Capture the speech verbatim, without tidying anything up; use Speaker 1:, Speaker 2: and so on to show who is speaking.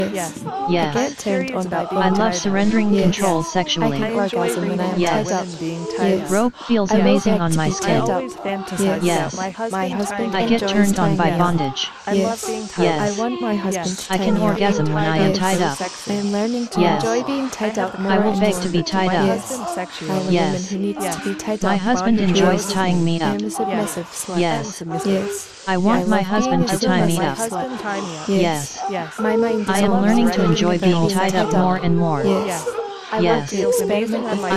Speaker 1: Yes.
Speaker 2: Yes.
Speaker 1: I get turned on by being
Speaker 2: I love
Speaker 1: tied up.
Speaker 2: surrendering
Speaker 1: Yes.
Speaker 2: control
Speaker 1: I
Speaker 2: sexually.
Speaker 1: can orgasm when I am
Speaker 2: Yes.
Speaker 1: tied up.
Speaker 3: Being tied
Speaker 1: Yes.
Speaker 3: up.
Speaker 2: Rope feels
Speaker 1: I will
Speaker 2: amazing
Speaker 1: beg
Speaker 2: on
Speaker 1: to
Speaker 2: my
Speaker 1: be
Speaker 2: skin.
Speaker 1: tied
Speaker 3: I
Speaker 1: up.
Speaker 3: always fantasize
Speaker 2: Yes.
Speaker 3: about my husband,
Speaker 1: My husband
Speaker 2: I
Speaker 3: tying
Speaker 2: get
Speaker 1: enjoys
Speaker 2: turned on
Speaker 1: tying
Speaker 2: by
Speaker 1: me up.
Speaker 2: bondage.
Speaker 3: I
Speaker 1: Yes.
Speaker 3: love being tied
Speaker 2: Yes.
Speaker 1: I want my husband
Speaker 3: Yes.
Speaker 1: to
Speaker 2: I
Speaker 1: tie
Speaker 2: can
Speaker 1: me up.
Speaker 2: orgasm when I am
Speaker 1: Yes.
Speaker 2: tied up.
Speaker 3: Sexy.
Speaker 1: I am learning to
Speaker 2: Yes.
Speaker 1: enjoy being tied
Speaker 3: I
Speaker 1: up
Speaker 3: have the
Speaker 1: more
Speaker 2: I will
Speaker 1: and
Speaker 2: beg
Speaker 1: more.
Speaker 2: to be tied
Speaker 3: my
Speaker 2: up.
Speaker 1: Yes.
Speaker 3: husband
Speaker 1: I am a
Speaker 3: sexually.
Speaker 2: Yes.
Speaker 1: woman who needs
Speaker 3: Yes.
Speaker 1: to be tied
Speaker 2: My
Speaker 1: up.
Speaker 2: husband
Speaker 3: Bondage
Speaker 2: enjoys
Speaker 3: is-
Speaker 2: tying me
Speaker 1: I
Speaker 2: up.
Speaker 1: am a submissive slut.
Speaker 2: Yes.
Speaker 1: Yes.
Speaker 2: I want
Speaker 1: I
Speaker 2: my
Speaker 1: love
Speaker 2: husband
Speaker 1: being a
Speaker 2: to tie me
Speaker 3: My
Speaker 2: up.
Speaker 1: submissive
Speaker 3: husband
Speaker 1: slut.
Speaker 3: tie me up.
Speaker 2: Yes.
Speaker 3: Yes.
Speaker 1: My mind is
Speaker 2: I am
Speaker 1: always
Speaker 2: learning to
Speaker 1: running
Speaker 2: enjoy
Speaker 1: about
Speaker 2: being tied up more and more.
Speaker 1: Yes.
Speaker 3: I
Speaker 2: Yes.
Speaker 3: love feels amazing
Speaker 1: Experiment
Speaker 3: on
Speaker 1: with
Speaker 3: my